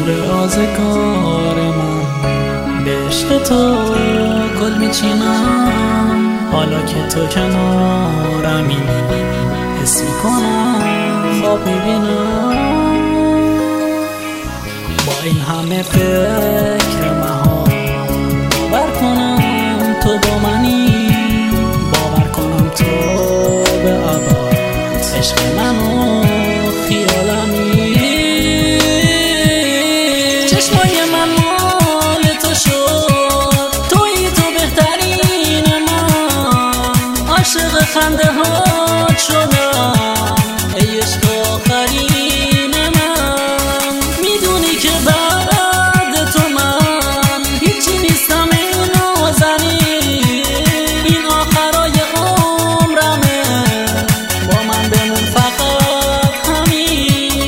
رازگار من به عشق تو گل میچینم. حالا که تو کنارمی حس میکنم خواب میبینم. با این همه فکر مهار باور کنم تو با منی، باور کنم تو به ابد عشق منو خیالمی. چشمای من مال تو شد، تویی تو بهترین من. عاشق خنده هات شدم ای عشق آخرین من. میدونی که بعد تو من هیچی نیستم ای نازنین. این آخرای عمرمه با من بمون فقط همین.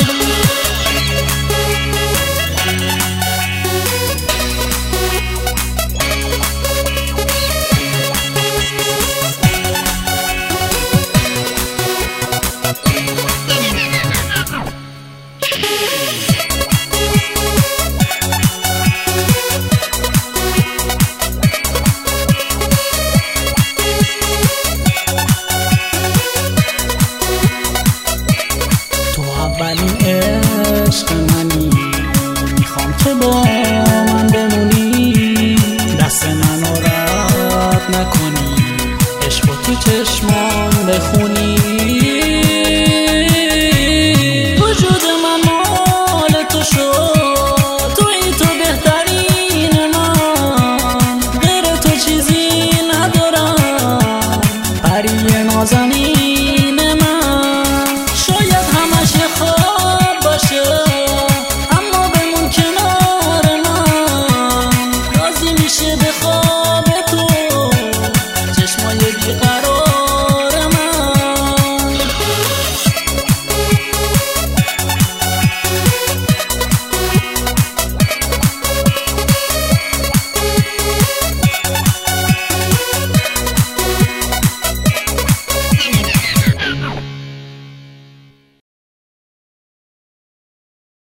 اولین عشق منی، میخوام که با من بمونی. دست منو رد نکنی، عشق تو چشمان بخونی.